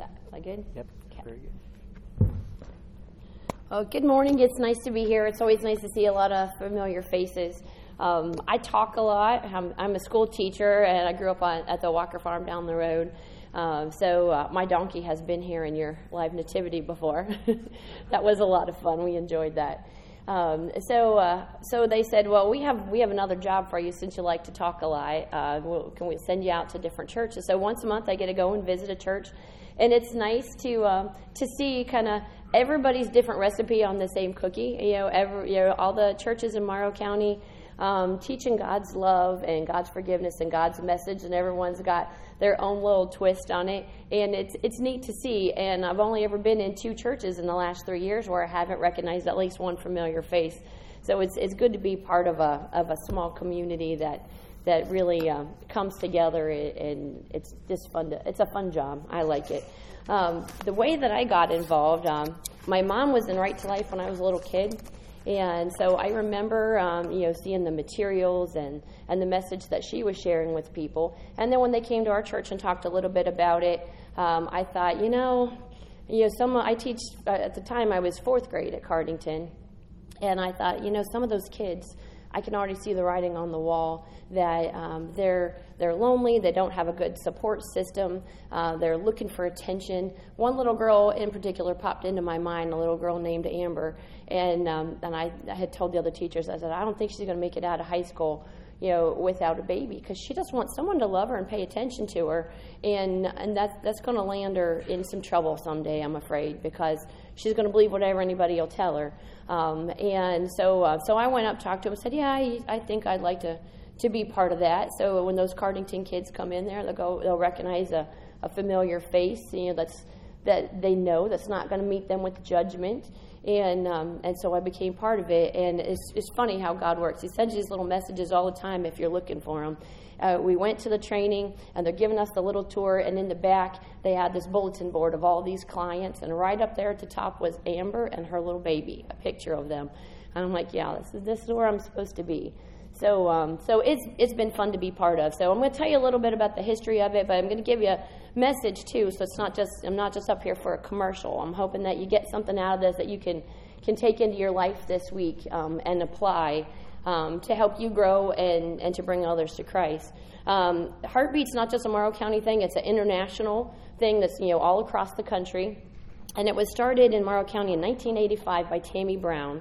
that. Is that good? Yep, Okay. very good. Well, good morning. It's nice to be here. It's always nice to see a lot of familiar faces. I talk a lot. I'm a school teacher, and I grew up at the Walker Farm down the road. So my donkey has been here in your live nativity before. That was a lot of fun. We enjoyed that. So they said, well, we have another job for you since you like to talk a lot. Can we send you out to different churches? So once a month, I get to go and visit a church, and it's nice to see kind of everybody's different recipe on the same cookie. All the churches in Morrow County teaching God's love and God's forgiveness and God's message, and everyone's got their own little twist on it, and it's neat to see. And I've only ever been in 2 churches in the last 3 years where I haven't recognized at least one familiar face. So it's good to be part of a small community that really comes together, and it's just fun. It's a fun job. I like it. The way that I got involved, my mom was in Right to Life when I was a little kid. And so I remember, seeing the materials and the message that she was sharing with people. And then when they came to our church and talked a little bit about it, I thought, I teach, at the time I was 4th grade at Cardington. And I thought, some of those kids, I can already see the writing on the wall that they're lonely, they don't have a good support system, they're looking for attention. One little girl in particular popped into my mind, a little girl named Amber, and I had told the other teachers, I said, I don't think she's going to make it out of high school, without a baby, because she just wants someone to love her and pay attention to her, and that's going to land her in some trouble someday, I'm afraid, because she's going to believe whatever anybody will tell her. And so I went up, talked to him, and said, yeah, I think I'd like to be part of that. So when those Cardington kids come in there, they'll recognize a familiar face, that they know that's not going to meet them with judgment. And so I became part of it. And it's funny how God works. He sends you these little messages all the time if you're looking for them. We went to the training, and they're giving us the little tour, and in the back they had this bulletin board of all these clients, and right up there at the top was Amber and her little baby, a picture of them. And I'm like, yeah, this is where I'm supposed to be. So it's been fun to be part of. So I'm going to tell you a little bit about the history of it, but I'm going to give you a message too. So I'm not just up here for a commercial. I'm hoping that you get something out of this that you can take into your life this week and apply to help you grow and to bring others to Christ. Heartbeat's not just a Morrow County thing; it's an international thing that's all across the country, and it was started in Morrow County in 1985 by Tammy Brown.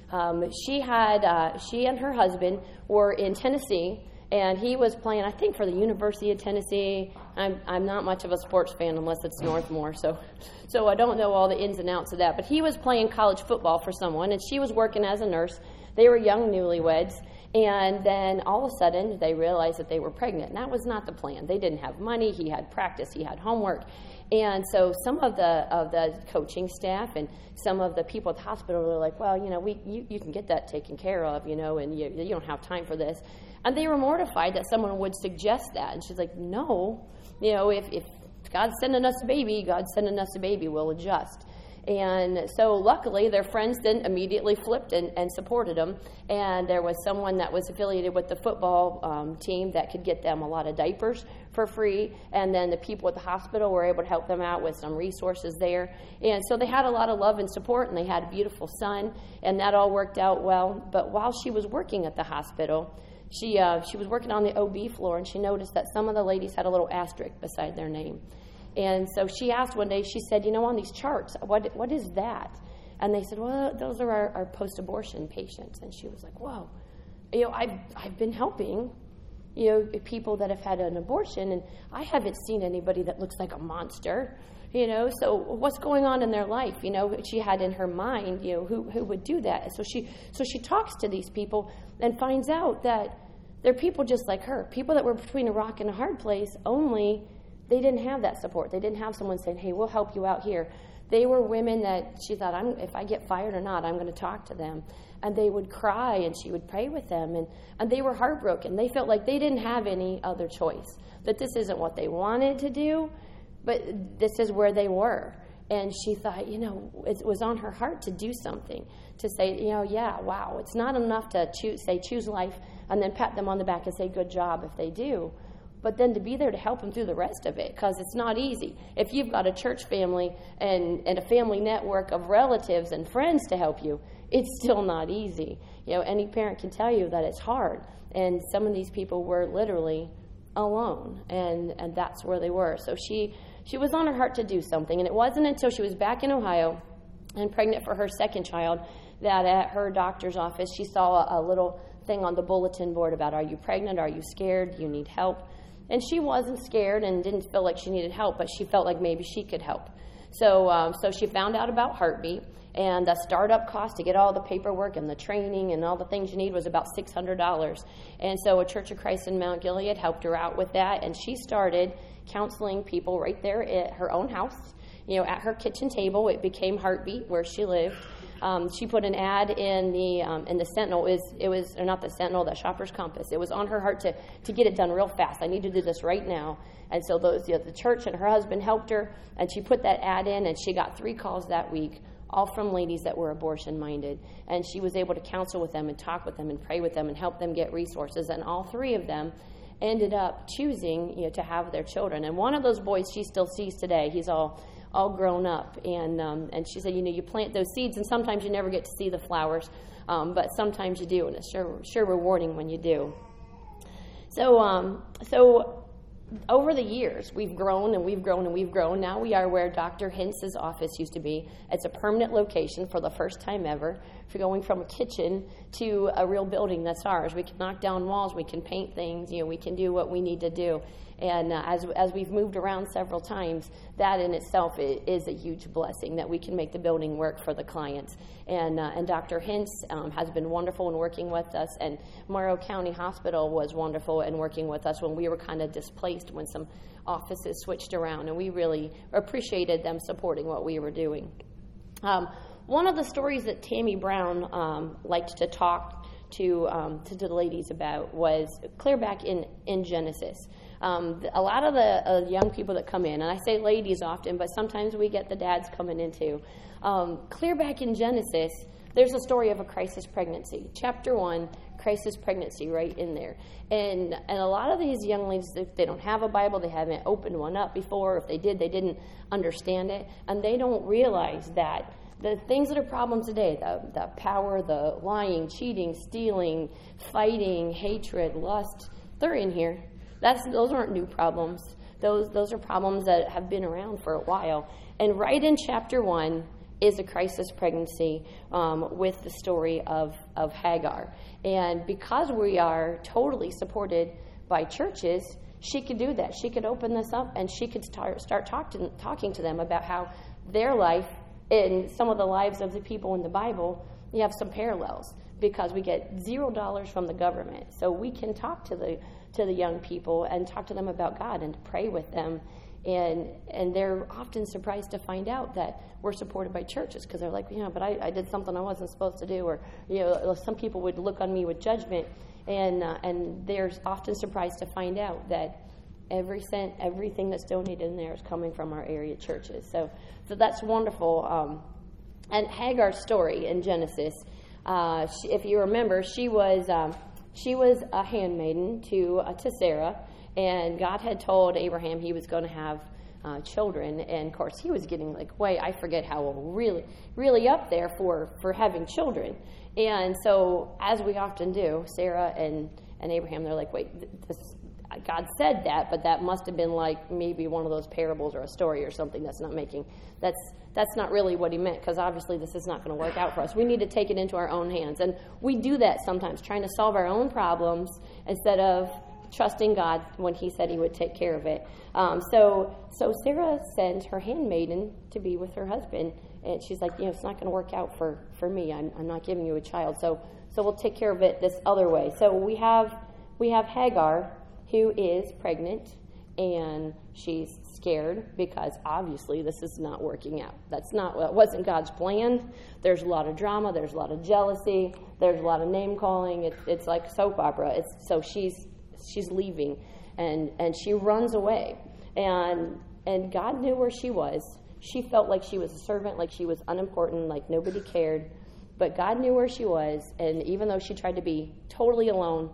She and her husband were in Tennessee, and he was playing, I think, for the University of Tennessee. I'm not much of a sports fan unless it's Northmore, so I don't know all the ins and outs of that. But he was playing college football for someone, and she was working as a nurse. They were young newlyweds, and then all of a sudden they realized that they were pregnant. And that was not the plan. They didn't have money. He had practice. He had homework. And so some of the coaching staff and some of the people at the hospital were like, well, you can get that taken care of, and you don't have time for this. And they were mortified that someone would suggest that. And she's like, no, if God's sending us a baby, we'll adjust. And so luckily their friends then immediately flipped and supported them. And there was someone that was affiliated with the football team that could get them a lot of diapers for free. And then the people at the hospital were able to help them out with some resources there. And so they had a lot of love and support, and they had a beautiful son, and that all worked out well. But while she was working at the hospital, she was working on the OB floor, and she noticed that some of the ladies had a little asterisk beside their name. And so she asked one day, she said, on these charts, what is that? And they said, well, those are our post-abortion patients. And she was like, whoa, I've been helping, people that have had an abortion, and I haven't seen anybody that looks like a monster, so what's going on in their life? She had in her mind, who would do that. So she talks to these people and finds out that they're people just like her, people that were between a rock and a hard place, only they didn't have that support. They didn't have someone saying, hey, we'll help you out here. They were women that she thought, if I get fired or not, I'm going to talk to them. And they would cry, and she would pray with them. And they were heartbroken. They felt like they didn't have any other choice, that this isn't what they wanted to do, but this is where they were. And she thought, it was on her heart to do something, to say, wow, it's not enough to choose life and then pat them on the back and say, good job if they do. but then to be there to help them through the rest of it, because it's not easy. If you've got a church family and a family network of relatives and friends to help you, it's still not easy. Any parent can tell you that it's hard. And some of these people were literally alone, and that's where they were. So she was on her heart to do something, and it wasn't until she was back in Ohio and pregnant for her second child that at her doctor's office she saw a little thing on the bulletin board about, are you pregnant, are you scared, do you need help? And she wasn't scared and didn't feel like she needed help, but she felt like maybe she could help. So she found out about Heartbeat, and the startup cost to get all the paperwork and the training and all the things you need was about $600. And so a Church of Christ in Mount Gilead helped her out with that, and she started counseling people right there at her own house, at her kitchen table. It became Heartbeat, where she lived. She put an ad in the Sentinel. It was or not the Sentinel, the Shopper's Compass. It was on her heart to get it done real fast. I need to do this right now. And so the church and her husband helped her, and she put that ad in, and she got 3 calls that week, all from ladies that were abortion-minded. And she was able to counsel with them and talk with them and pray with them and help them get resources. And all 3 of them ended up choosing to have their children. And one of those boys she still sees today. He's all grown up. And she said, you plant those seeds, and sometimes you never get to see the flowers, but sometimes you do, and it's sure rewarding when you do. So over the years, we've grown and we've grown and we've grown. Now we are where Dr. Hintz's office used to be. It's a permanent location for the first time ever. We're going from a kitchen to a real building that's ours. We can knock down walls. We can paint things. We can do what we need to do. And as we've moved around several times, that in itself is a huge blessing that we can make the building work for the clients. And Dr. Hintz has been wonderful in working with us, and Morrow County Hospital was wonderful in working with us when we were kind of displaced when some offices switched around, and we really appreciated them supporting what we were doing. One of the stories that Tammy Brown liked to talk to the ladies about was clear back in Genesis. A lot of the young people that come in, and I say ladies often, but sometimes we get the dads coming in too. Clear back in Genesis, there's a story of a crisis pregnancy. Chapter 1, crisis pregnancy right in there. And a lot of these young ladies, they don't have a Bible, they haven't opened one up before. If they did, they didn't understand it. And they don't realize that the things that are problems today, the power, the lying, cheating, stealing, fighting, hatred, lust, they're in here. Those aren't new problems. Those are problems that have been around for a while. And right in chapter 1 is a crisis pregnancy with the story of Hagar. And because we are totally supported by churches, she could do that. She could open this up, and she could start talking to them about how their life and some of the lives of the people in the Bible, you have some parallels, because we get $0 from the government. So we can talk to the young people and talk to them about God and pray with them. And they're often surprised to find out that we're supported by churches, because they're like, but I did something I wasn't supposed to do, or some people would look on me with judgment, and they're often surprised to find out that every cent, everything that's donated in there is coming from our area churches. So that's wonderful. And Hagar's story in Genesis, if you remember, she was a handmaiden to Sarah. And God had told Abraham he was going to have children. And, of course, he was getting, I forget how old, really, really up there for having children. And so, as we often do, Sarah and Abraham, they're like, wait, God said that, but that must have been maybe one of those parables or a story or something that's not really what he meant, because obviously this is not going to work out for us. We need to take it into our own hands. And we do that sometimes, trying to solve our own problems instead of trusting God when he said he would take care of it. So Sarah sends her handmaiden to be with her husband, and she's like, it's not going to work out for me. I'm not giving you a child. So we'll take care of it this other way. So we have Hagar, who is pregnant, and she's scared because obviously this is not working out. That wasn't God's plan. There's a lot of drama. There's a lot of jealousy. There's a lot of name calling. It's like a soap opera. So she's leaving, and she runs away, and God knew where she was. She felt like she was a servant, like she was unimportant, like nobody cared, but God knew where she was. And even though she tried to be totally alone,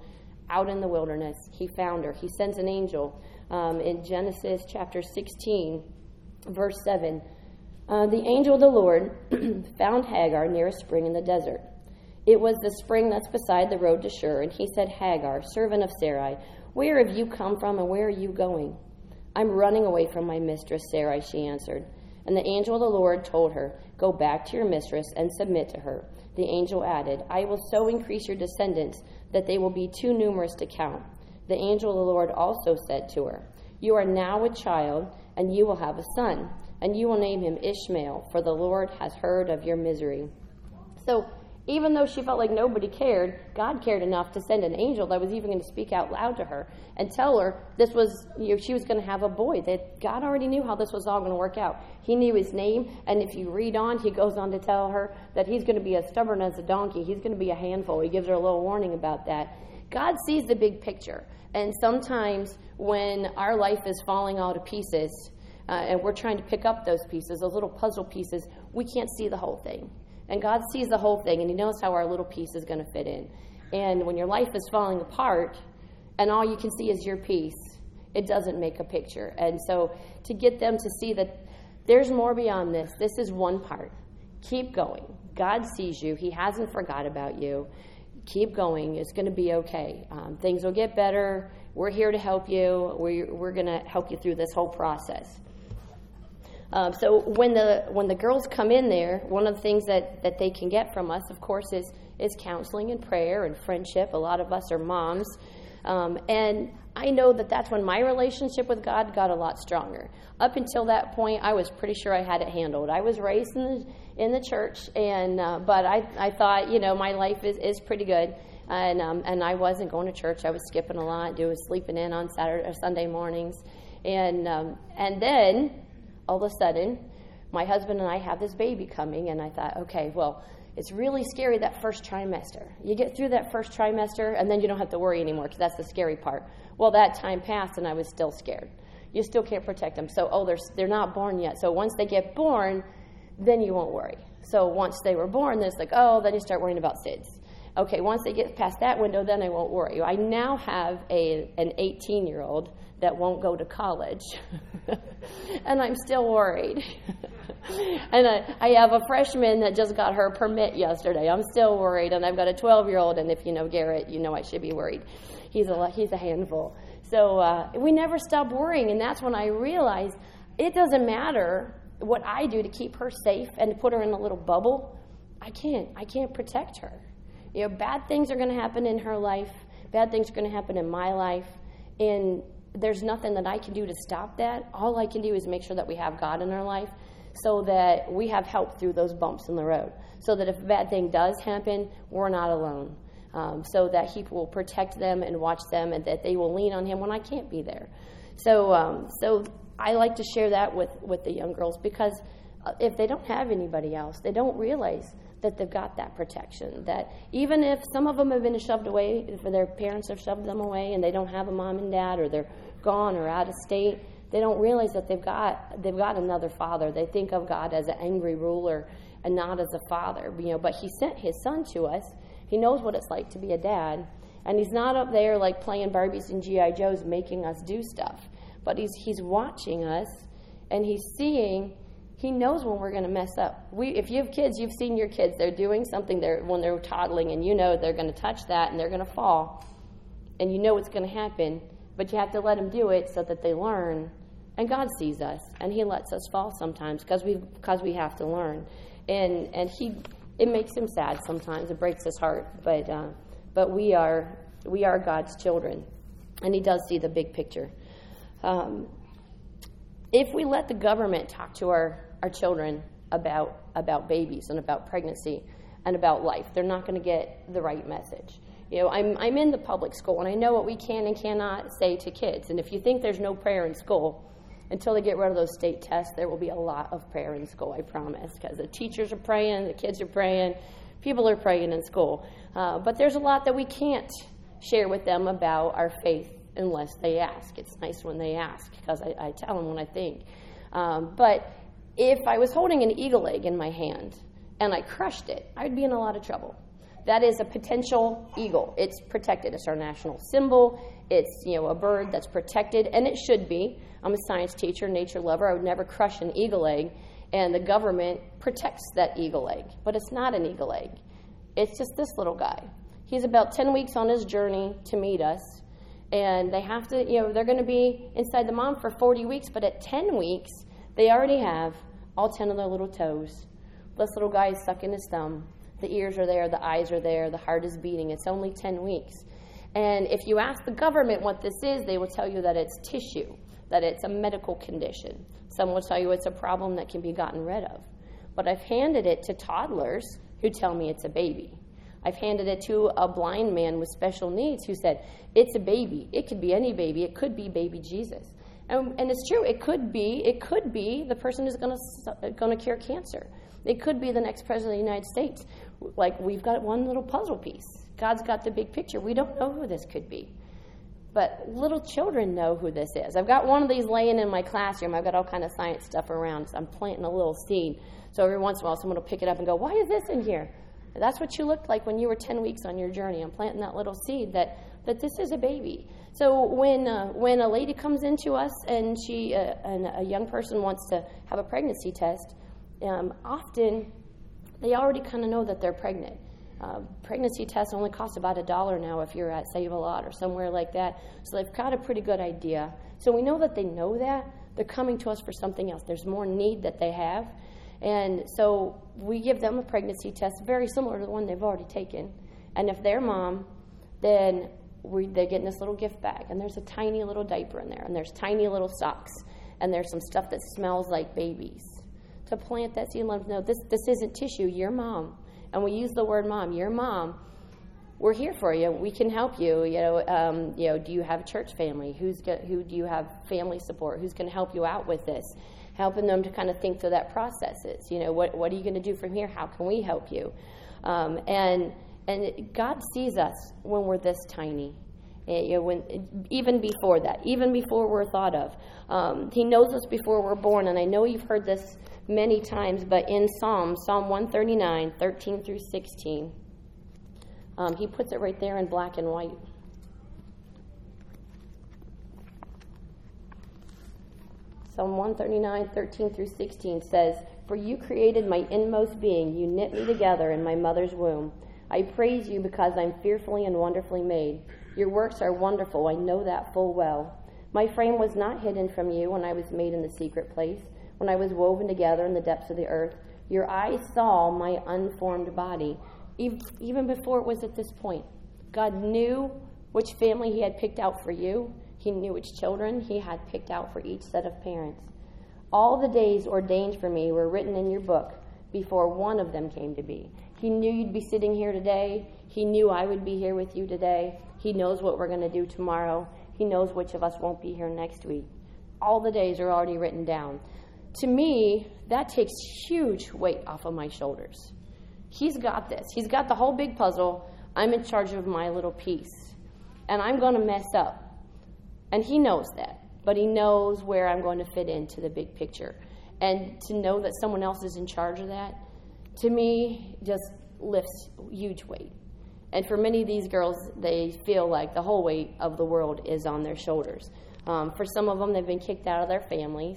out in the wilderness. He found her. He sends an angel in Genesis chapter 16, verse 7. The angel of the Lord found Hagar near a spring in the desert. It was the spring that's beside the road to Shur, and he said, Hagar, servant of Sarai, where have you come from and where are you going? I'm running away from my mistress, Sarai, she answered. And the angel of the Lord told her, go back to your mistress and submit to her. The angel added, I will so increase your descendants that they will be too numerous to count. The angel of the Lord also said to her, you are now a child, and you will have a son, and you will name him Ishmael, for the Lord has heard of your misery. So even though she felt like nobody cared, God cared enough to send an angel that was even going to speak out loud to her and tell her this was, she was going to have a boy. That God already knew how this was all going to work out. He knew his name, and if you read on, he goes on to tell her that he's going to be as stubborn as a donkey. He's going to be a handful. He gives her a little warning about that. God sees the big picture, and sometimes when our life is falling all to pieces, and we're trying to pick up those pieces, those little puzzle pieces, we can't see the whole thing. And God sees the whole thing, and he knows how our little piece is going to fit in. And when your life is falling apart, and all you can see is your piece, it doesn't make a picture. And so to get them to see that there's more beyond this, this is one part. Keep going. God sees you. He hasn't forgot about you. Keep going. It's going to be okay. Things will get better. We're here to help you. We're going to help you through this whole process. So when the girls come in there, one of the things that they can get from us, of course, is counseling and prayer and friendship. A lot of us are moms. And I know that's when my relationship with God got a lot stronger. Up until that point, I was pretty sure I had it handled. I was raised in the church, and but I thought, my life is pretty good. And I wasn't going to church. I was skipping a lot, sleeping in on Saturday or Sunday mornings. And then all of a sudden, my husband and I have this baby coming, and I thought, okay, well, it's really scary that first trimester. You get through that first trimester, and then you don't have to worry anymore, because that's the scary part. Well, that time passed, and I was still scared. You still can't protect them. So, they're not born yet. So once they get born, then you won't worry. So once they were born, then it's like, then you start worrying about SIDS. Okay, once they get past that window, then I won't worry. I now have an 18-year-old that won't go to college, and I'm still worried. And I have a freshman that just got her permit yesterday. I'm still worried, and I've got a 12-year-old, and if you know Garrett, you know I should be worried. He's a handful. So we never stop worrying, and that's when I realized it doesn't matter what I do to keep her safe and to put her in a little bubble. I can't protect her. Bad things are going to happen in her life. Bad things are going to happen in my life. And there's nothing that I can do to stop that. All I can do is make sure that we have God in our life so that we have help through those bumps in the road. So that if a bad thing does happen, we're not alone. So that he will protect them and watch them, and that they will lean on him when I can't be there. So I like to share that with the young girls, because if they don't have anybody else, they don't realize that they've got that protection. That even if some of them have been shoved away, if their parents have shoved them away and they don't have a mom and dad, or they're gone or out of state, they don't realize that they've got another father. They think of God as an angry ruler and not as a father. But he sent his son to us. He knows what it's like to be a dad, and he's not up there like playing Barbies and G.I. Joes making us do stuff. But he's watching us, and he's seeing. He knows when we're going to mess up. If you have kids, you've seen your kids. They're doing something when they're toddling, and they're going to touch that, and they're going to fall. And what's going to happen, but you have to let them do it so that they learn. And God sees us, and he lets us fall sometimes because we have to learn. And it makes him sad sometimes. It breaks his heart. But we are God's children, and he does see the big picture. If we let the government talk to our children about babies and about pregnancy and about life, they're not going to get the right message. I'm in the public school, and I know what we can and cannot say to kids. And if you think there's no prayer in school, until they get rid of those state tests, there will be a lot of prayer in school, I promise, because the teachers are praying, the kids are praying, people are praying in school. But there's a lot that we can't share with them about our faith unless they ask. It's nice when they ask, because I tell them what I think. But if I was holding an eagle egg in my hand and I crushed it, I'd be in a lot of trouble. that is a potential eagle. It's protected. It's our national symbol. It's, a bird that's protected, and it should be. I'm a science teacher, nature lover. I would never crush an eagle egg, and the government protects that eagle egg. But it's not an eagle egg. It's just this little guy. He's about 10 weeks on his journey to meet us, and they have to, they're going to be inside the mom for 40 weeks, but at 10 weeks, they already have all 10 of their little toes. This little guy is sucking his thumb. The ears are there, the eyes are there, the heart is beating. It's only 10 weeks. And if you ask the government what this is, they will tell you that it's tissue, that it's a medical condition. Some will tell you it's a problem that can be gotten rid of. But I've handed it to toddlers who tell me it's a baby. I've handed it to a blind man with special needs who said, it's a baby. It could be any baby. It could be baby Jesus. And it's true. It could be the person who's going to cure cancer. It could be the next president of the United States. Like, we've got one little puzzle piece. God's got the big picture. We don't know who this could be. But little children know who this is. I've got one of these laying in my classroom. I've got all kind of science stuff around. So I'm planting a little seed. So every once in a while, someone will pick it up and go, why is this in here? And that's what you looked like when you were 10 weeks on your journey. I'm planting that little seed that this is a baby. So when a lady comes into us and and a young person wants to have a pregnancy test, often they already kind of know that they're pregnant. Pregnancy tests only cost about $1 now if you're at Save-A-Lot or somewhere like that. So they've got a pretty good idea. So we know that they know that. They're coming to us for something else. There's more need that they have. And so we give them a pregnancy test very similar to the one they've already taken. And if they're mom, then they get in this little gift bag. And there's a tiny little diaper in there. And there's tiny little socks. And there's some stuff that smells like babies. To plant that seed and let them know, this isn't tissue, you're mom. And we use the word mom, you're mom. We're here for you. We can help you. Do you have a church family? Who do you have family support? Who's going to help you out with this? Helping them to kind of think through that process is. What are you going to do from here? How can we help you? And God sees us when we're this tiny. Even before that, even before we're thought of. He knows us before we're born, and I know you've heard this many times, but in Psalm 139, 13 through 16, he puts it right there in black and white. Psalm 139, 13 through 16 says, "For you created my inmost being, you knit me together in my mother's womb. I praise you because I'm fearfully and wonderfully made. Your works are wonderful, I know that full well. My frame was not hidden from you when I was made in the secret place, when I was woven together in the depths of the earth. Your eyes saw my unformed body." Even before it was at this point, God knew which family he had picked out for you. He knew which children he had picked out for each set of parents. All the days ordained for me were written in your book before one of them came to be. He knew you'd be sitting here today. He knew I would be here with you today. He knows what we're going to do tomorrow. He knows which of us won't be here next week. All the days are already written down. To me, that takes huge weight off of my shoulders. He's got this. He's got the whole big puzzle. I'm in charge of my little piece. And I'm going to mess up. And he knows that. But he knows where I'm going to fit into the big picture. And to know that someone else is in charge of that, to me, just lifts huge weight. And for many of these girls, they feel like the whole weight of the world is on their shoulders. For some of them, they've been kicked out of their families.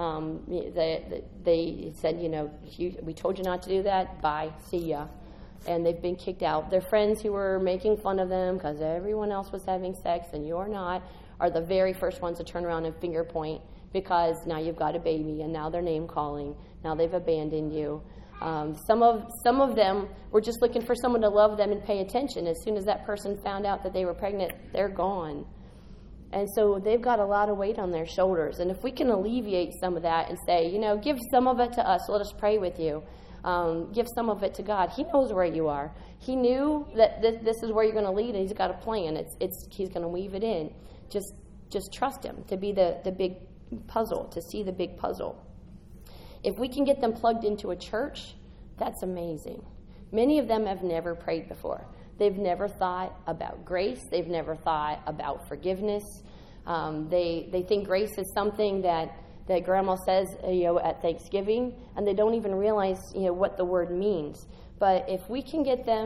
They said, we told you not to do that. Bye. See ya. And they've been kicked out. Their friends who were making fun of them because everyone else was having sex and you're not are the very first ones to turn around and finger point because now you've got a baby and now they're name calling. Now they've abandoned you. Some of them were just looking for someone to love them and pay attention. As soon as that person found out that they were pregnant, they're gone. And so they've got a lot of weight on their shoulders. And if we can alleviate some of that and say, give some of it to us, let us pray with you. Give some of it to God. He knows where you are. He knew that this is where you're going to lead, and he's got a plan. He's going to weave it in. Just trust him to be the big puzzle, to see the big puzzle. If we can get them plugged into a church, that's amazing. Many of them have never prayed before. They've never thought about grace. They've never thought about forgiveness. They think grace is something that Grandma says, at Thanksgiving, and they don't even realize, what the word means. But if we can get them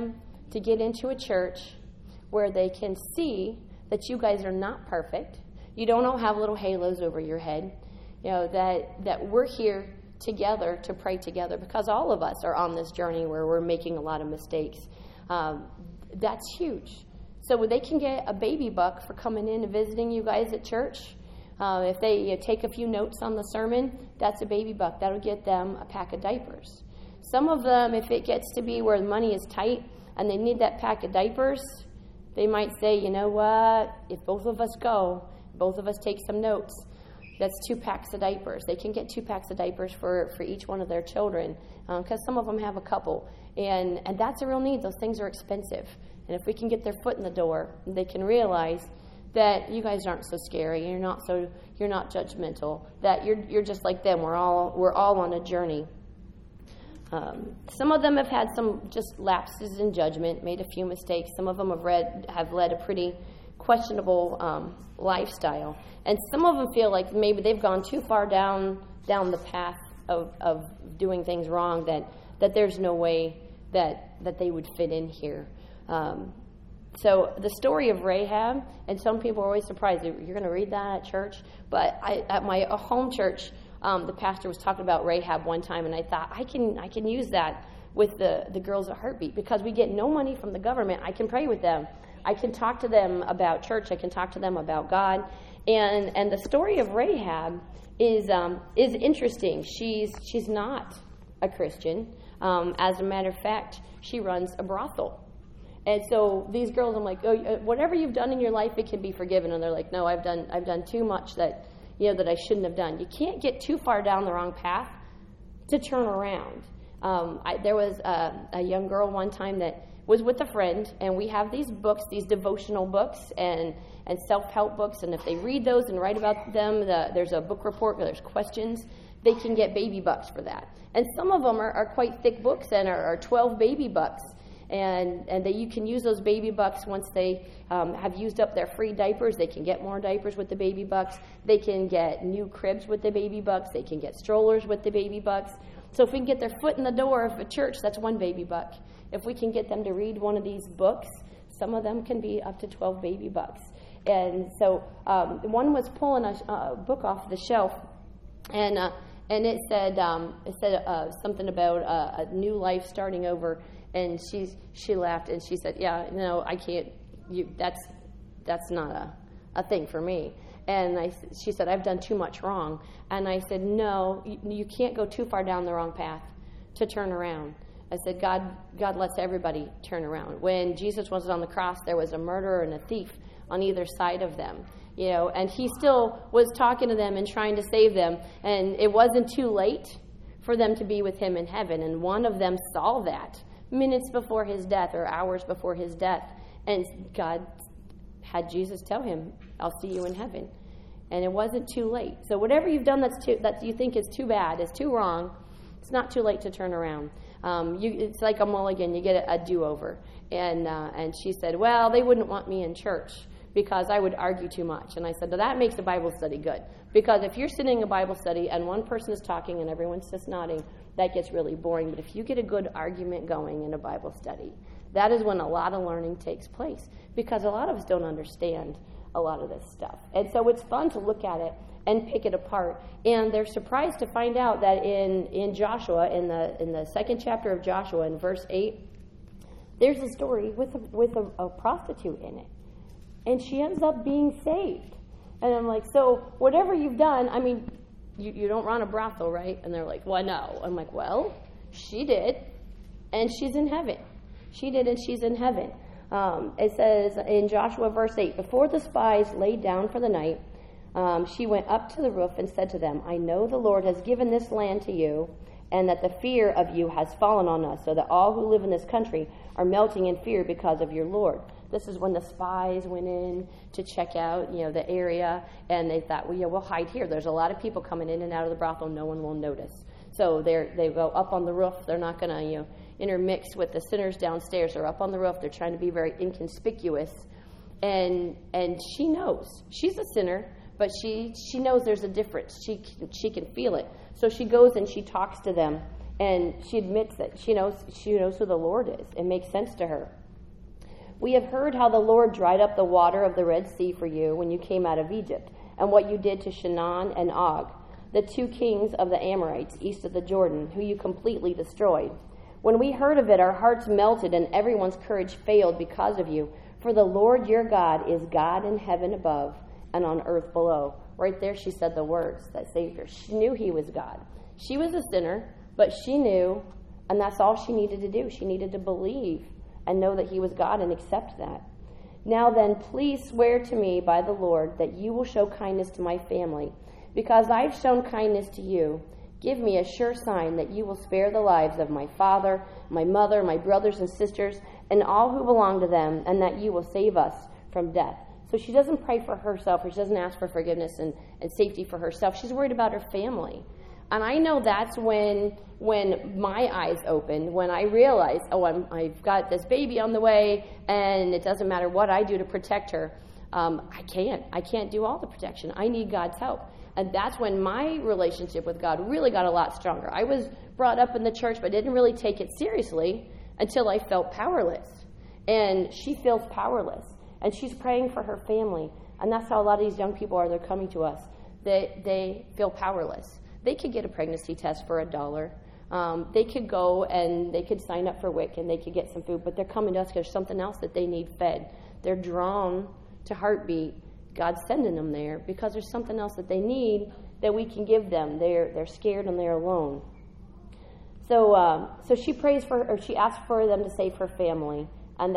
to get into a church where they can see that you guys are not perfect. You don't all have little halos over your head. That we're here together to pray together, because all of us are on this journey where we're making a lot of mistakes. That's huge. So they can get a baby buck for coming in and visiting you guys at church. If they take a few notes on the sermon, that's a baby buck. That'll get them a pack of diapers. Some of them, if it gets to be where the money is tight and they need that pack of diapers, they might say, you know what, if both of us go, both of us take some notes, that's 2 packs of diapers. They can get 2 packs of diapers for each one of their children, because some of them have a couple. And that's a real need. Those things are expensive. And if we can get their foot in the door, they can realize that you guys aren't so scary. You're not judgmental. That you're just like them. We're all on a journey. Some of them have had some just lapses in judgment, made a few mistakes. Some of them have led a pretty questionable lifestyle, and some of them feel like maybe they've gone too far down the path of doing things wrong, that there's no way that they would fit in here. So the story of Rahab, and some people are always surprised, you're going to read that at church, but at my home church, the pastor was talking about Rahab one time, and I thought, I can use that with the girls at Heartbeat, because we get no money from the government. I can pray with them. I can talk to them about church. I can talk to them about God. And the story of Rahab is interesting. She's not a Christian. As a matter of fact, she runs a brothel. And so these girls, I'm like, whatever you've done in your life, it can be forgiven. And they're like, no, I've done too much that I shouldn't have done. You can't get too far down the wrong path to turn around. There was a young girl one time that was with a friend, and we have these books, these devotional books and self-help books, and if they read those and write about them, there's a book report where there's questions, they can get baby bucks for that. And some of them are quite thick books and are 12 baby bucks, and you can use those baby bucks once they have used up their free diapers. They can get more diapers with the baby bucks. They can get new cribs with the baby bucks. They can get strollers with the baby bucks. So if we can get their foot in the door of a church, that's 1 baby buck. If we can get them to read one of these books, some of them can be up to 12 baby bucks. And so one was pulling a book off the shelf, and it said something about a new life starting over. And she laughed and she said, "Yeah, no, I can't. That's not a thing for me." And she said, "I've done too much wrong." And I said, "No, you can't go too far down the wrong path to turn around." I said, God lets everybody turn around. When Jesus was on the cross, there was a murderer and a thief on either side of them, and he still was talking to them and trying to save them. And it wasn't too late for them to be with him in heaven. And one of them saw that minutes before his death or hours before his death. And God had Jesus tell him, "I'll see you in heaven." And it wasn't too late. So whatever you've done that you think is too bad, is too wrong, it's not too late to turn around. It's like a mulligan. You get a do-over. And she said, "Well, they wouldn't want me in church because I would argue too much." And I said, "Well, that makes a Bible study good. Because if you're sitting in a Bible study and one person is talking and everyone's just nodding, that gets really boring. But if you get a good argument going in a Bible study, that is when a lot of learning takes place, because a lot of us don't understand a lot of this stuff. And so it's fun to look at it and pick it apart. And they're surprised to find out that in Joshua, in the second chapter of Joshua, in verse 8, there's a story with a prostitute in it. And she ends up being saved. And I'm like, so whatever you've done, I mean, you don't run a brothel, right? And they're like, well, no. I'm like, well, she did, and she's in heaven. She did, and she's in heaven. It says in Joshua verse 8, before the spies laid down for the night, she went up to the roof and said to them, I know the Lord has given this land to you, and that the fear of you has fallen on us, so that all who live in this country are melting in fear because of your Lord. This is when the spies went in to check out, the area, and they thought, well, yeah, we'll hide here. There's a lot of people coming in and out of the brothel. No one will notice. So they go up on the roof. They're not going to, intermix with the sinners downstairs. They're up on the roof. They're trying to be very inconspicuous. And she knows. She's a sinner, but she knows there's a difference. She can feel it. So she goes and she talks to them, and she admits that she knows who the Lord is. It makes sense to her. We have heard how the Lord dried up the water of the Red Sea for you when you came out of Egypt, and what you did to Shinon and Og, the two kings of the Amorites east of the Jordan, who you completely destroyed. When we heard of it, our hearts melted, and everyone's courage failed because of you. For the Lord your God is God in heaven above and on earth below." Right there she said the words that saved her. She knew he was God. She was a sinner, but she knew, and that's all she needed to do. She needed to believe and know that he was God and accept that. "Now then, please swear to me by the Lord that you will show kindness to my family, because I've shown kindness to you. Give me a sure sign that you will spare the lives of my father, my mother, my brothers and sisters, and all who belong to them, and that you will save us from death." So she doesn't pray for herself, or she doesn't ask for forgiveness and safety for herself. She's worried about her family. And I know that's when my eyes opened, when I realized, I've got this baby on the way, and it doesn't matter what I do to protect her. I can't do all the protection. I need God's help. And that's when my relationship with God really got a lot stronger. I was brought up in the church, but didn't really take it seriously until I felt powerless. And she feels powerless. And she's praying for her family. And that's how a lot of these young people are. They're coming to us. They feel powerless. They could get a pregnancy test for $1. They could go and they could sign up for WIC and they could get some food, but they're coming to us because there's something else that they need fed. They're drawn to Heartbeat. God's sending them there because there's something else that they need that we can give them. They're scared and they're alone. So she prays she asks for them to save her family, and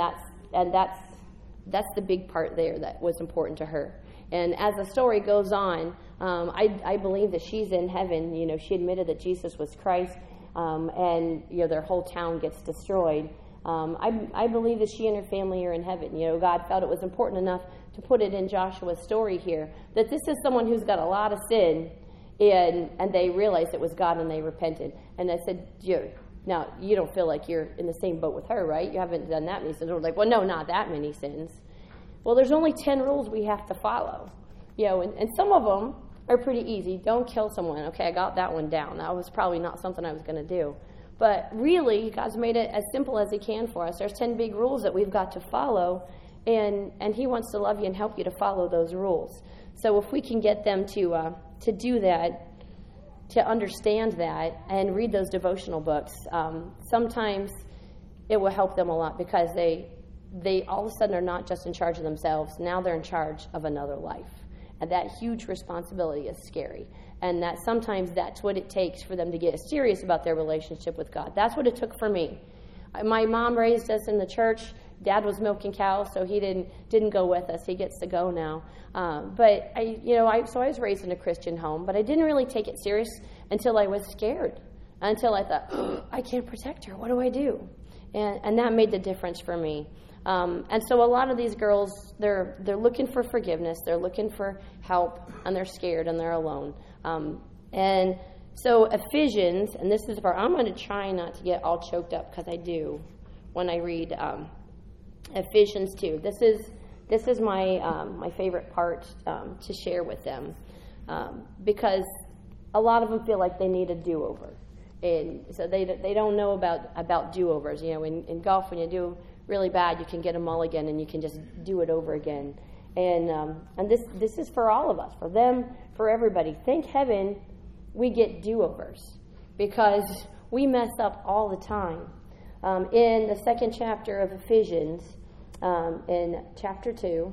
that's the big part there that was important to her. And as the story goes on, I believe that she's in heaven. You know, she admitted that Jesus was Christ, and their whole town gets destroyed. I believe that she and her family are in heaven. God felt it was important enough to put it in Joshua's story here that this is someone who's got a lot of sin, and they realized it was God and they repented. And I said, now you don't feel like you're in the same boat with her, right? You haven't done that many sins. We're like, well, no, not that many sins. Well, there's only 10 rules we have to follow, and some of them are pretty easy. Don't kill someone. Okay, I got that one down. That was probably not something I was going to do. But really, God's made it as simple as he can for us. There's 10 big rules that we've got to follow, and he wants to love you and help you to follow those rules. So if we can get them to do that, to understand that, and read those devotional books, sometimes it will help them a lot because they all of a sudden are not just in charge of themselves. Now they're in charge of another life. And that huge responsibility is scary. And that sometimes that's what it takes for them to get serious about their relationship with God. That's what it took for me. My mom raised us in the church. Dad was milking cows, so he didn't go with us. He gets to go now. But I was raised in a Christian home, but I didn't really take it serious until I was scared. Until I thought, I can't protect her. What do I do? And that made the difference for me. And so a lot of these girls, they're looking for forgiveness, they're looking for help, and they're scared and they're alone. And so Ephesians, and this is where I'm going to try not to get all choked up because I do when I read Ephesians 2. This is my favorite part to share with them because a lot of them feel like they need a do-over. And so they don't know about do-overs. In golf, when you do really bad, you can get a mulligan and you can just do it over again. And this is for all of us, for them, for everybody. Thank heaven we get do-overs because we mess up all the time. In the second chapter of Ephesians, in chapter 2,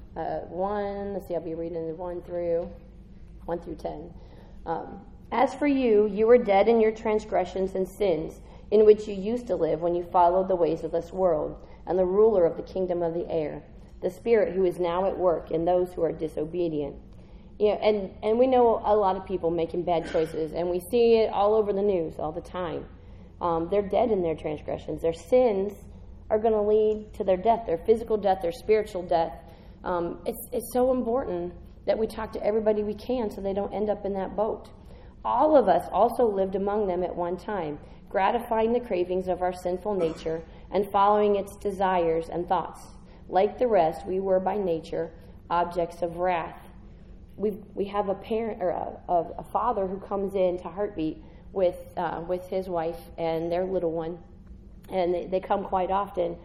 I'll be reading 1 through 10. As for you, you were dead in your transgressions and sins, in which you used to live when you followed the ways of this world and the ruler of the kingdom of the air, the spirit who is now at work in those who are disobedient. And we know a lot of people making bad choices, and we see it all over the news all the time. They're dead in their transgressions. Their sins are going to lead to their death, their physical death, their spiritual death. It's so important that we talk to everybody we can so they don't end up in that boat. All of us also lived among them at one time, gratifying the cravings of our sinful nature and following its desires and thoughts. Like the rest, we were by nature objects of wrath. We have a parent or a father who comes in to Heartbeat with his wife and their little one, and they come quite often.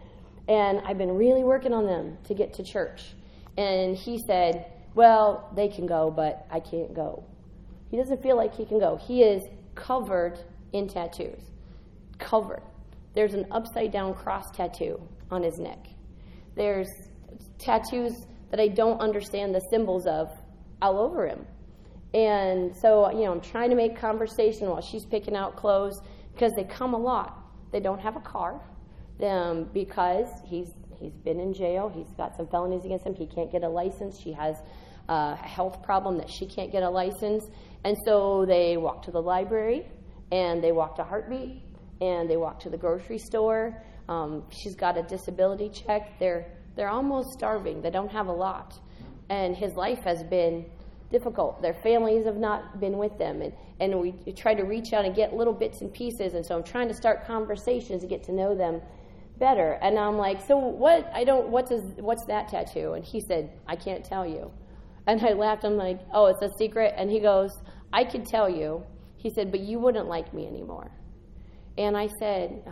and I've been really working on them to get to church. And he said, well, they can go, but I can't go. He doesn't feel like he can go. He is covered in tattoos. Covered. There's an upside-down cross tattoo on his neck. There's tattoos that I don't understand the symbols of all over him. And so, I'm trying to make conversation while she's picking out clothes because they come a lot. They don't have a car because he's been in jail. He's got some felonies against him. He can't get a license. She has a health problem that she can't get a license. And so they walk to the library, and they walk to Heartbeat, and they walk to the grocery store. She's got a disability check. They're almost starving. They don't have a lot. And his life has been difficult. Their families have not been with them. And we try to reach out and get little bits and pieces. And so I'm trying to start conversations to get to know them better. And I'm like, so what's that tattoo? And he said, I can't tell you. And I laughed. I'm like, oh, it's a secret? And he goes, I could tell you. He said, but you wouldn't like me anymore. And I said,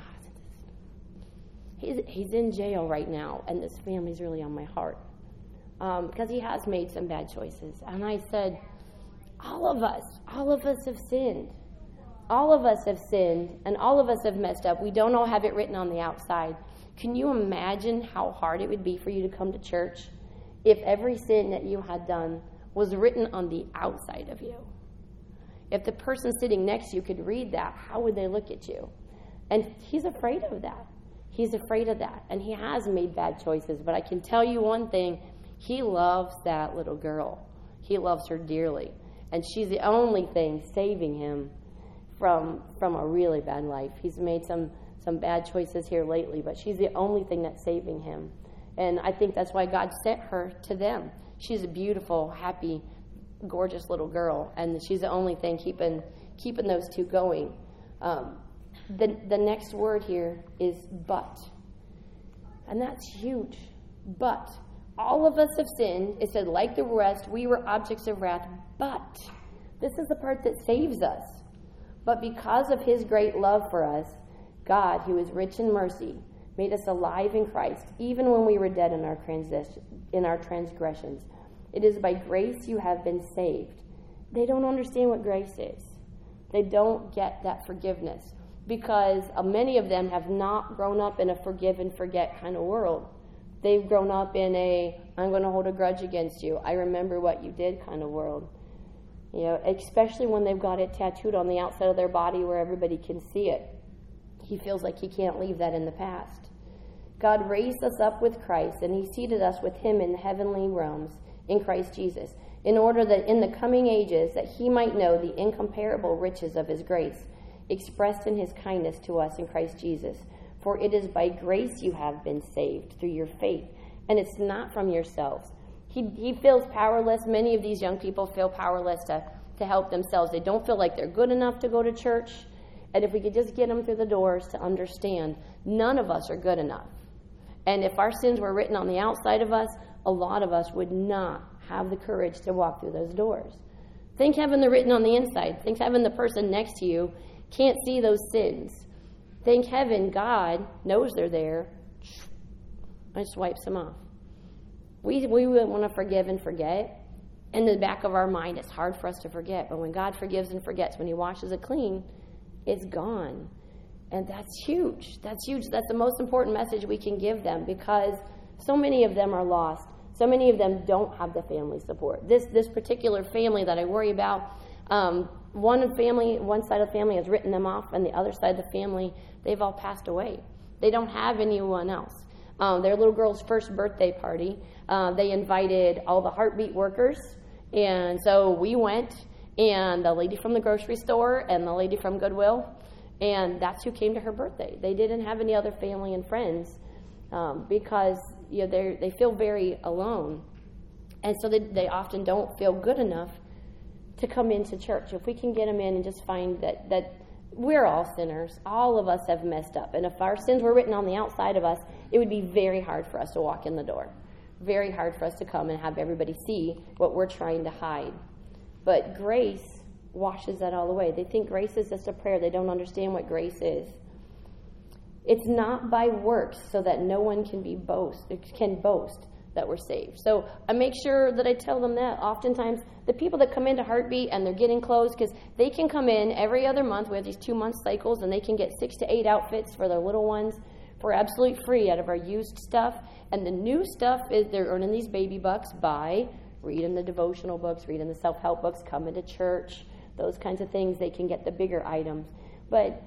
he's in jail right now, and this family's really on my heart because he has made some bad choices. And I said, all of us have sinned. All of us have sinned, and all of us have messed up. We don't all have it written on the outside. Can you imagine how hard it would be for you to come to church if every sin that you had done was written on the outside of you? If the person sitting next to you could read that, how would they look at you? And he's afraid of that. He's afraid of that. And he has made bad choices. But I can tell you one thing. He loves that little girl. He loves her dearly. And she's the only thing saving him from a really bad life. He's made some bad choices here lately, but she's the only thing that's saving him. And I think that's why God sent her to them. She's a beautiful, happy, gorgeous little girl, and she's the only thing keeping those two going. The next word here is but. And that's huge. But. All of us have sinned. It said, like the rest, we were objects of wrath. But. This is the part that saves us. But because of his great love for us, God, who is rich in mercy, made us alive in Christ, even when we were dead in our transgressions. It is by grace you have been saved. They don't understand what grace is. They don't get that forgiveness because many of them have not grown up in a forgive and forget kind of world. They've grown up in I'm going to hold a grudge against you. I remember what you did kind of world. Especially when they've got it tattooed on the outside of their body where everybody can see it. He feels like he can't leave that in the past. God raised us up with Christ, and he seated us with him in the heavenly realms in Christ Jesus, in order that in the coming ages that he might know the incomparable riches of his grace, expressed in his kindness to us in Christ Jesus. For it is by grace you have been saved through your faith, and it's not from yourselves. He feels powerless. Many of these young people feel powerless to help themselves. They don't feel like they're good enough to go to church. And if we could just get them through the doors to understand, none of us are good enough. And if our sins were written on the outside of us, a lot of us would not have the courage to walk through those doors. Think having them written on the inside. Think having the person next to you can't see those sins. Think heaven, God knows they're there and swipes them off. We want to forgive and forget. In the back of our mind, it's hard for us to forget. But when God forgives and forgets, when he washes it clean, it's gone. And that's huge. That's huge. That's the most important message we can give them because so many of them are lost. So many of them don't have the family support. This particular family that I worry about, one side of the family has written them off, and the other side of the family, they've all passed away. They don't have anyone else. Their little girl's first birthday party, they invited all the Heartbeat workers, and so we went, and the lady from the grocery store and the lady from Goodwill, and that's who came to her birthday. They didn't have any other family and friends because they feel very alone, and so they often don't feel good enough to come into church. If we can get them in and just find that we're all sinners, all of us have messed up, and if our sins were written on the outside of us, it would be very hard for us to walk in the door, very hard for us to come and have everybody see what we're trying to hide. But grace washes that all away. They think grace is just a prayer. They don't understand what grace is. It's not by works, so that no one can boast that we're saved. So I make sure that I tell them that. Oftentimes, the people that come into Heartbeat and they're getting clothes, because they can come in every other month. We have these 2-month cycles, and they can get 6 to 8 outfits for their little ones for absolutely free out of our used stuff. And the new stuff is they're earning these baby bucks by reading the devotional books, reading the self-help books, coming to church, those kinds of things. They can get the bigger items. But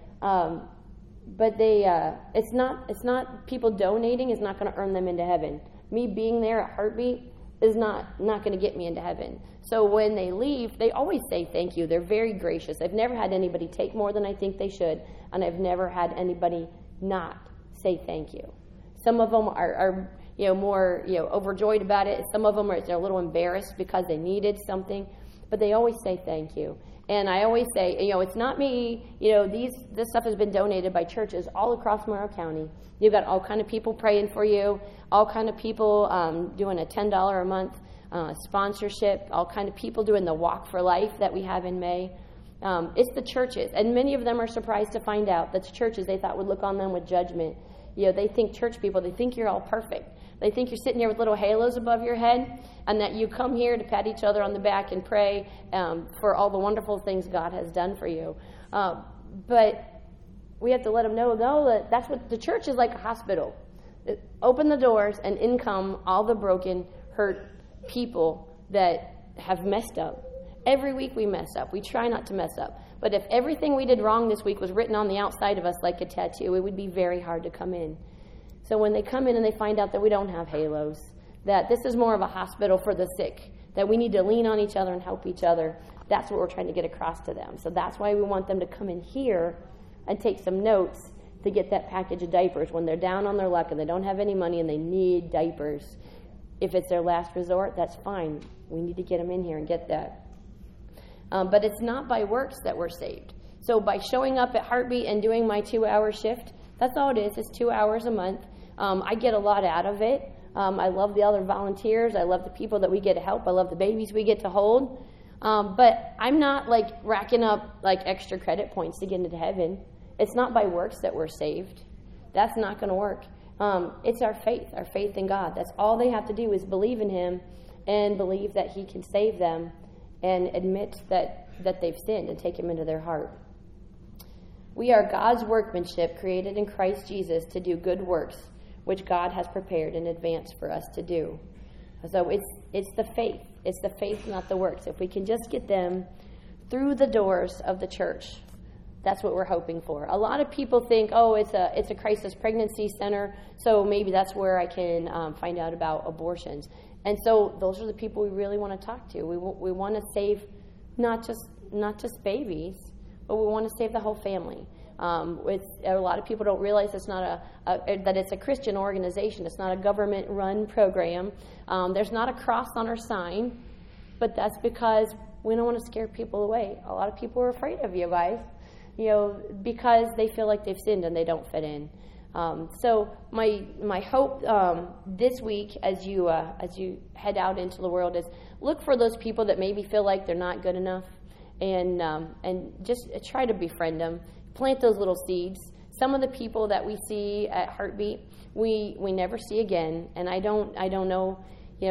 they it's not people donating is not going to earn them into heaven. Me being there at Heartbeat is not going to get me into heaven. So when they leave, they always say thank you. They're very gracious. I've never had anybody take more than I think they should, and I've never had anybody not say thank you. Some of them are more overjoyed about it. Some of them they're a little embarrassed because they needed something, but they always say thank you. And I always say, it's not me. This stuff has been donated by churches all across Monroe County. You've got all kind of people praying for you, all kind of people doing a $10 a month sponsorship, all kind of people doing the Walk for Life that we have in May. It's the churches, and many of them are surprised to find out that the churches they thought would look on them with judgment. They think church people, they think you're all perfect. They think you're sitting here with little halos above your head, and that you come here to pat each other on the back and pray for all the wonderful things God has done for you. But we have to let them know, that's what the church is like a hospital. Open the doors, and in come all the broken, hurt people that have messed up. Every week we mess up. We try not to mess up. But if everything we did wrong this week was written on the outside of us like a tattoo, it would be very hard to come in. So when they come in and they find out that we don't have halos, that this is more of a hospital for the sick, that we need to lean on each other and help each other, that's what we're trying to get across to them. So that's why we want them to come in here and take some notes to get that package of diapers when they're down on their luck and they don't have any money and they need diapers. If it's their last resort, that's fine. We need to get them in here and get that. But it's not by works that we're saved. So by showing up at Heartbeat and doing my 2-hour shift, that's all it is. It's 2 hours a month. I get a lot out of it. I love the other volunteers. I love the people that we get to help. I love the babies we get to hold. But I'm not racking up extra credit points to get into heaven. It's not by works that we're saved. That's not going to work. It's our faith in God. That's all they have to do is believe in Him and believe that He can save them and admit that they've sinned and take Him into their heart. We are God's workmanship created in Christ Jesus to do good works, which God has prepared in advance for us to do. So it's the faith. It's the faith, not the works. If we can just get them through the doors of the church, that's what we're hoping for. A lot of people think, it's a crisis pregnancy center, so maybe that's where I can find out about abortions. And so those are the people we really want to talk to. We want to save not just babies, but we want to save the whole family. A lot of people don't realize it's not that it's a Christian organization. It's not a government-run program. There's not a cross on our sign, but that's because we don't want to scare people away. A lot of people are afraid of you guys, because they feel like they've sinned and they don't fit in. So my hope this week, as you head out into the world, is look for those people that maybe feel like they're not good enough, and just try to befriend them. Plant those little seeds. Some of the people that we see at Heartbeat, we never see again, and I don't know,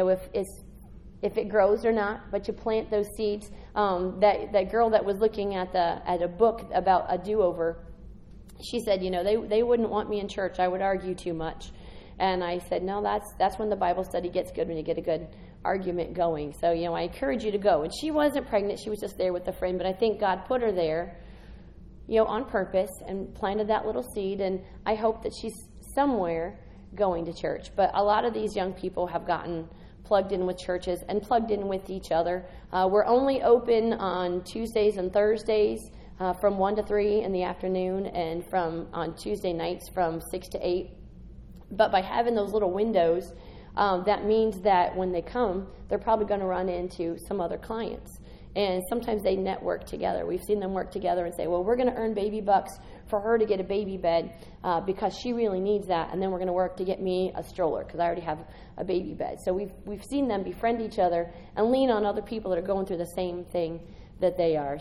if it grows or not. But you plant those seeds. That girl that was looking at a book about a do-over, she said, they wouldn't want me in church. I would argue too much. And I said, no, that's when the Bible study gets good, when you get a good argument going. So, I encourage you to go. And she wasn't pregnant. She was just there with a friend. But I think God put her there, on purpose, and planted that little seed. And I hope that she's somewhere going to church. But a lot of these young people have gotten plugged in with churches and plugged in with each other. We're only open on Tuesdays and Thursdays from 1 to 3 in the afternoon, and on Tuesday nights from 6 to 8. But by having those little windows, that means that when they come, they're probably going to run into some other clients. And sometimes they network together. We've seen them work together and say, well, we're going to earn baby bucks for her to get a baby bed because she really needs that. And then we're going to work to get me a stroller because I already have a baby bed. So we've seen them befriend each other and lean on other people that are going through the same thing that they are.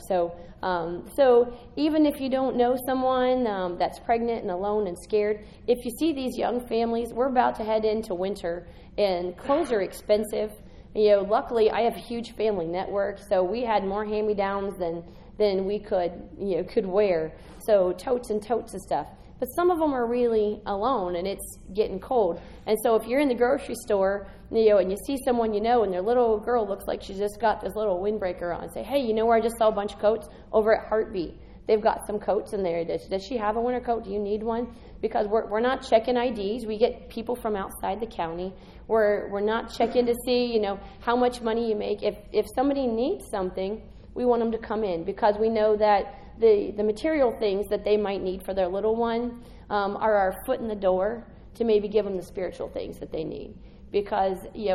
So even if you don't know someone that's pregnant and alone and scared, if you see these young families, we're about to head into winter, and clothes are expensive. Luckily, I have a huge family network, so we had more hand-me-downs than we could wear. So totes and totes of stuff. But some of them are really alone, and it's getting cold. And so if you're in the grocery store, and you see someone and their little girl looks like she just got this little windbreaker on, say, hey, where I just saw a bunch of coats? Over at Heartbeat. They've got some coats in there. Does she have a winter coat? Do you need one? Because we're not checking IDs. We get people from outside the county. We're not checking to see, how much money you make. If somebody needs something, we want them to come in, because we know that the material things that they might need for their little one are our foot in the door to maybe give them the spiritual things that they need. Because,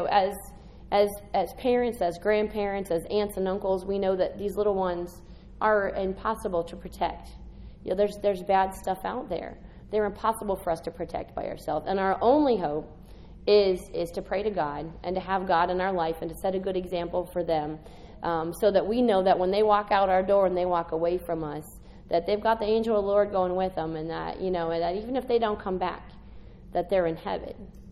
as parents, as grandparents, as aunts and uncles, we know that these little ones are impossible to protect. There's bad stuff out there. They're impossible for us to protect by ourselves. And our only hope is to pray to God and to have God in our life and to set a good example for them. So that we know that when they walk out our door and they walk away from us, that they've got the angel of the Lord going with them, and that, and that even if they don't come back, that they're in heaven.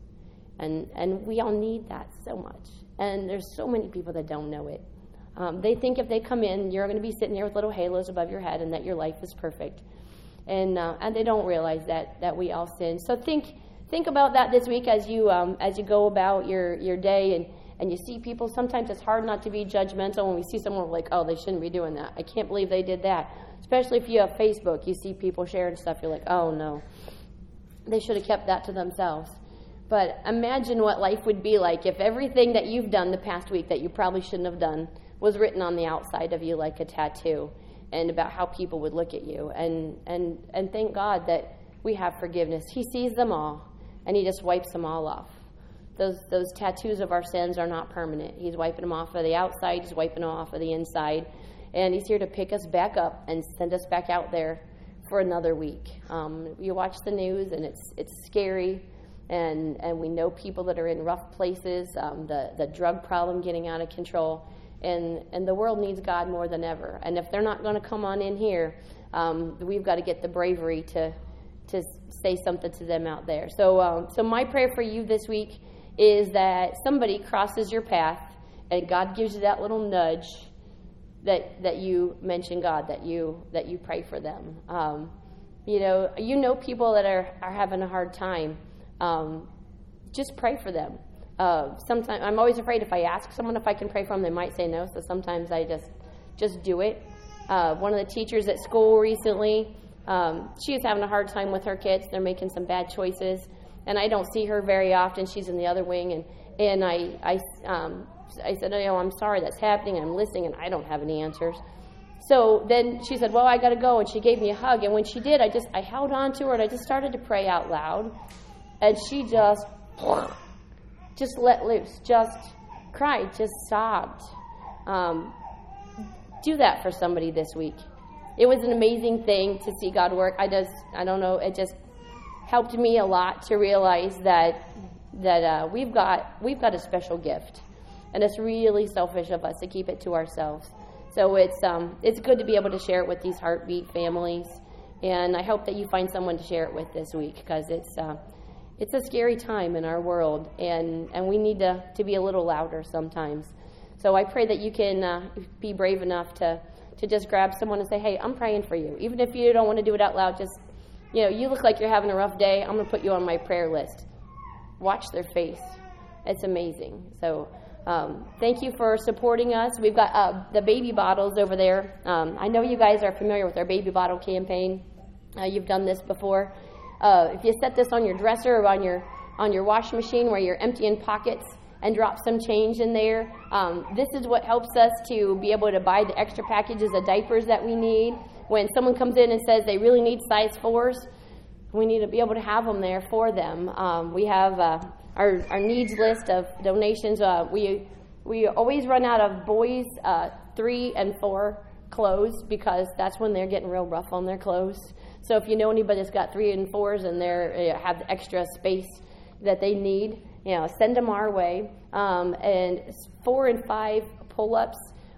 And we all need that so much. And there's so many people that don't know it. They think if they come in, you're going to be sitting there with little halos above your head and that your life is perfect. And they don't realize that we all sin. So think about that this week as you go about your day and you see people. Sometimes it's hard not to be judgmental when we see someone like, oh, they shouldn't be doing that. I can't believe they did that. Especially if you have Facebook, you see people sharing stuff. You're like, oh, no. They should have kept that to themselves. But imagine what life would be like if everything that you've done the past week that you probably shouldn't have done was written on the outside of you like a tattoo, and about how people would look at you. And thank God that we have forgiveness. He sees them all, and he just wipes them all off. Those tattoos of our sins are not permanent. He's wiping them off of the outside. He's wiping them off of the inside. And he's here to pick us back up and send us back out there for another week. You watch the news, and it's scary. And we know people that are in rough places, the drug problem getting out of control. And the world needs God more than ever. And if they're not going to come on in here, we've got to get the bravery to say something to them out there. So my prayer for you this week is that somebody crosses your path and God gives you that little nudge that you mention God, that you pray for them. People that are having a hard time. Just pray for them. Sometimes I'm always afraid if I ask someone if I can pray for them, they might say no. So sometimes I just do it. One of the teachers at school recently, she is having a hard time with her kids. They're making some bad choices, and I don't see her very often. She's in the other wing, and I said, I'm sorry that's happening. I'm listening, and I don't have any answers. So then she said, well, I got to go, and she gave me a hug. And when she did, I held on to her, and I just started to pray out loud, and she just let loose, just cried, just sobbed. Do that for somebody this week. It was an amazing thing to see God work. I don't know, it just helped me a lot to realize that we've got a special gift, and it's really selfish of us to keep it to ourselves. So it's good to be able to share it with these Heartbeat families, and I hope that you find someone to share it with this week, because it's a scary time in our world, and we need to be a little louder sometimes. So I pray that you can be brave enough to just grab someone and say, hey, I'm praying for you. Even if you don't want to do it out loud, just, you look like you're having a rough day. I'm going to put you on my prayer list. Watch their face. It's amazing. So thank you for supporting us. We've got the baby bottles over there. I know you guys are familiar with our baby bottle campaign. You've done this before. If you set this on your dresser or on your washing machine where you're emptying pockets and drop some change in there, this is what helps us to be able to buy the extra packages of diapers that we need. When someone comes in and says they really need size 4s, we need to be able to have them there for them. We have our needs list of donations. We always run out of boys 3 and 4 clothes, because that's when they're getting real rough on their clothes. So if you know anybody that's got 3 and 4s and they have the extra space that they need, send them our way. And 4 and 5 pull-ups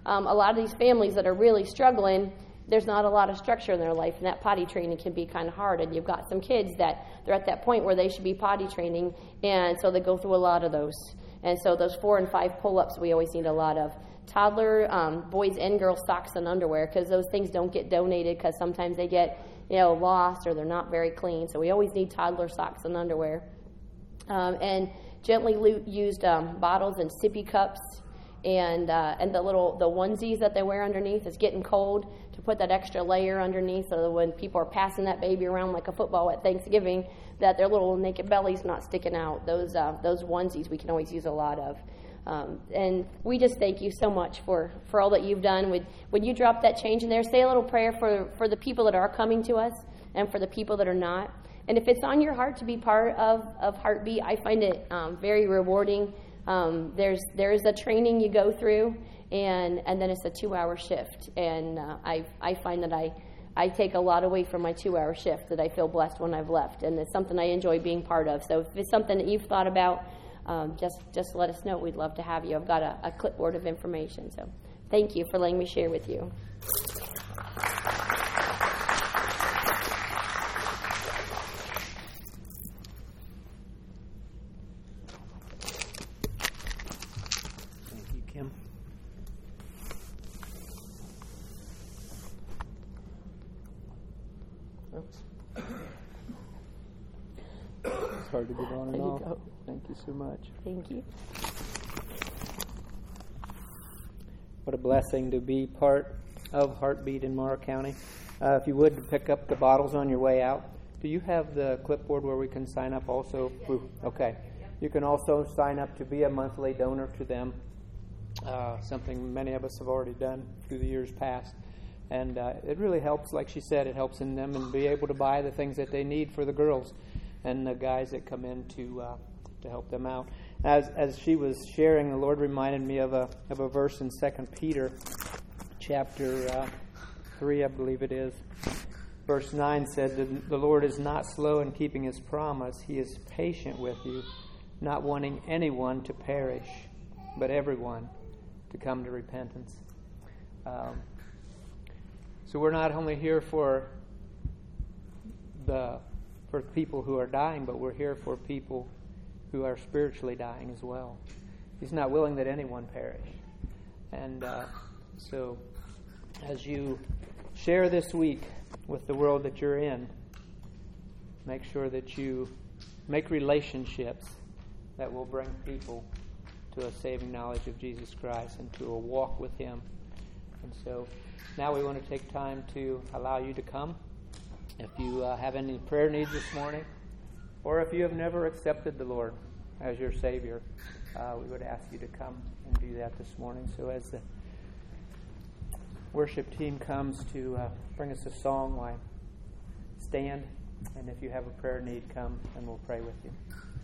a lot of these families that are really struggling, there's not a lot of structure in their life, and that potty training can be kind of hard. And you've got some kids that they're at that point where they should be potty training, and so they go through a lot of those. And so those 4 and 5 pull-ups we always need a lot of. Toddler, boys and girls socks and underwear, because those things don't get donated because sometimes they get lost or they're not very clean. So we always need toddler socks and underwear. And gently used bottles and sippy cups, and the onesies that they wear underneath. It's getting cold, to put that extra layer underneath so that when people are passing that baby around like a football at Thanksgiving, that their little naked belly's not sticking out. Those onesies we can always use a lot of. And we just thank you so much for all that you've done. Would you drop that change in there? Say a little prayer for the people that are coming to us and for the people that are not. And if it's on your heart to be part of Heartbeat, I find it very rewarding. There is a training you go through, and then it's a 2-hour shift. And I find that I take a lot away from my 2-hour shift, that I feel blessed when I've left. And it's something I enjoy being part of. So if it's something that you've thought about, just let us know. We'd love to have you. I've got a clipboard of information. So thank you for letting me share with you. Thank you, Kim. Oops. It's hard to get on and off. Go. Thank you so much. Thank you. What a blessing to be part of Heartbeat in Morrow County. If you would, pick up the bottles on your way out. Do you have the clipboard where we can sign up also? Okay. You can also sign up to be a monthly donor to them, something many of us have already done through the years past. And it really helps, like she said, it helps in them and be able to buy the things that they need for the girls and the guys that come in to help them out. As she was sharing, the Lord reminded me of a verse in 2 Peter chapter 3, I believe it is. Verse 9 said, "The Lord is not slow in keeping his promise. He is patient with you, not wanting anyone to perish, but everyone to come to repentance." So we're not only here for people who are dying, but we're here for people who are spiritually dying as well. He's not willing that anyone perish. And so as you share this week with the world that you're in, make sure that you make relationships that will bring people to a saving knowledge of Jesus Christ and to a walk with him. And so now we want to take time to allow you to come. If you have any prayer needs this morning, or if you have never accepted the Lord as your Savior, we would ask you to come and do that this morning. So as the worship team comes to bring us a song, stand, and if you have a prayer need, come and we'll pray with you.